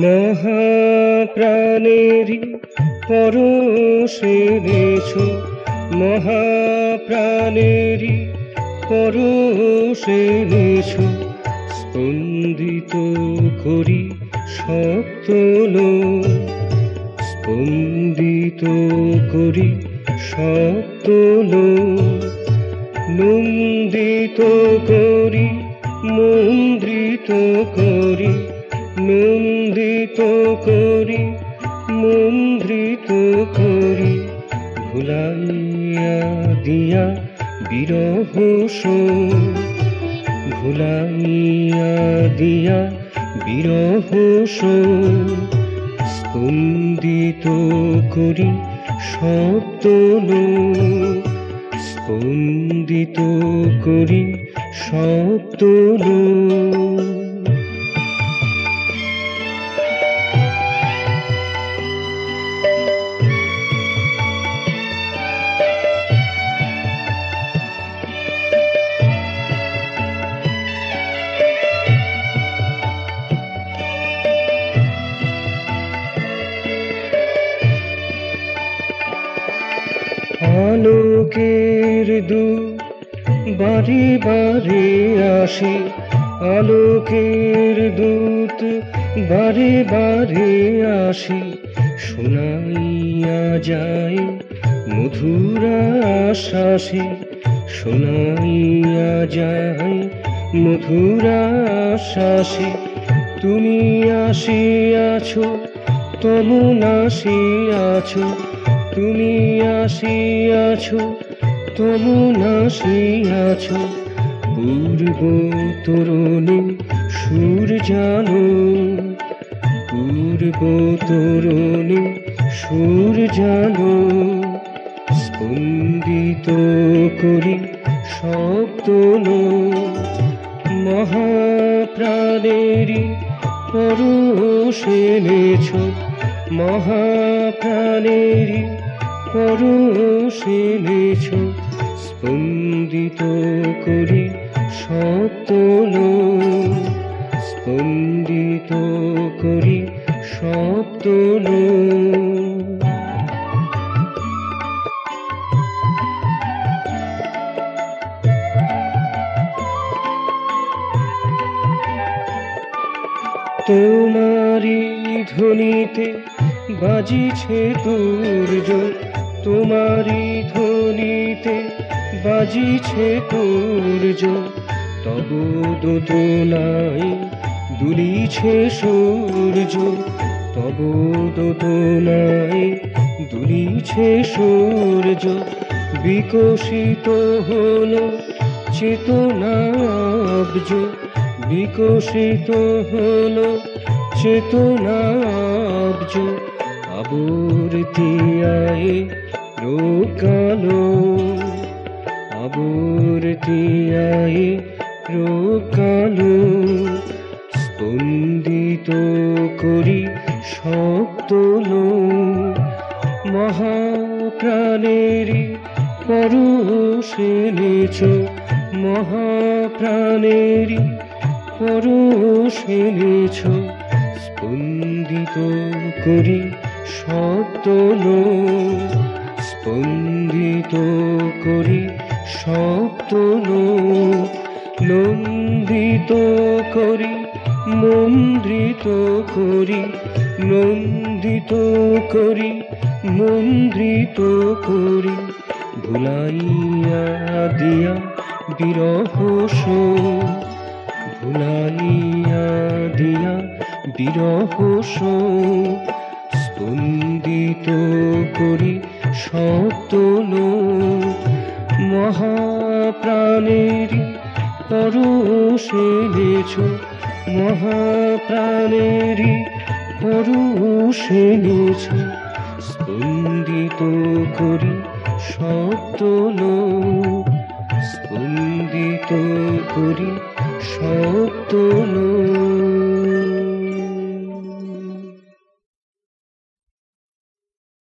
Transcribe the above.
মহাপ্রাণেরই পরশে নেছো, মহাপ্রাণেরই পরশে নেছো, স্পন্দিত করি সপ্তল, স্পন্দিত করি সপ্তল, নন্দিত করি মন্দ্রিত করি, নন্দিত করি মন্দ্রিত করি, ভুলাইয়া দিয়া বিরহ শোক, ভুলাইয়া দিয়া বিরহ শোক, স্পন্দিত করি সপ্তল, স্পন্দিত করি সপ্তল। আলোকের দূত বারে বারে আসে, আলোকের দূত বারে বারে আসে, শোনাইয়া যায় মধুর আশ্বাসে, শোনাইয়া যায় মধুর আশ্বাসে, তুমি আসিয়াছো তমন আসিয়াছো, তুমি আসিয়াছো তমন আসিয়াছো, পূর্ব তরুণী সুর জানো, পূর্ব তরুণী সুর জানো, স্পন্দিত করি সপ্তল, মহাপ্রাণেরই পরশে নেছো, মহাপ্রাণেরই পরশে নেছো, স্পন্দিত করি সপ্তল, স্পন্দিত করি সপ্তল। তোমারি ধ্বনিতে বাজিছে তুর্য, তোমারি ধ্বনিতে বাজিছে তুর্য, তব দোদনায় দুলিছে সূর্য, তব দোদনায় দুলিছে সূর্য, বিকশিত হলো চেতনাব্জ, বিকশিত হলো চেতনাব্জ, আবর্তিয়ায় রোকালো, আবর্তিয়ায় রোকালো, স্পন্দিত করি সপ্তল, মহাপ্রাণেরই পরশে নেছো, মহাপ্রাণেরই পরশে নেছো, স্পন্দিত করি সপ্তল, স্পন্দিত করি সপ্তল, নন্দিত করি মন্দ্রিত করি, নন্দিত করি মন্দ্রিত করি, ভুলাইয়া দিয়া বিরহ শোক, ভুলাইয়া দিয়া বিরহ শোক, স্পন্দিত করি সপ্তল, মহাপ্রাণেরই পরশে নেছো, মহাপ্রাণেরই পরশে নেছো, স্পন্দিত করি সপ্তল, স্পন্দিত করি সপ্তল।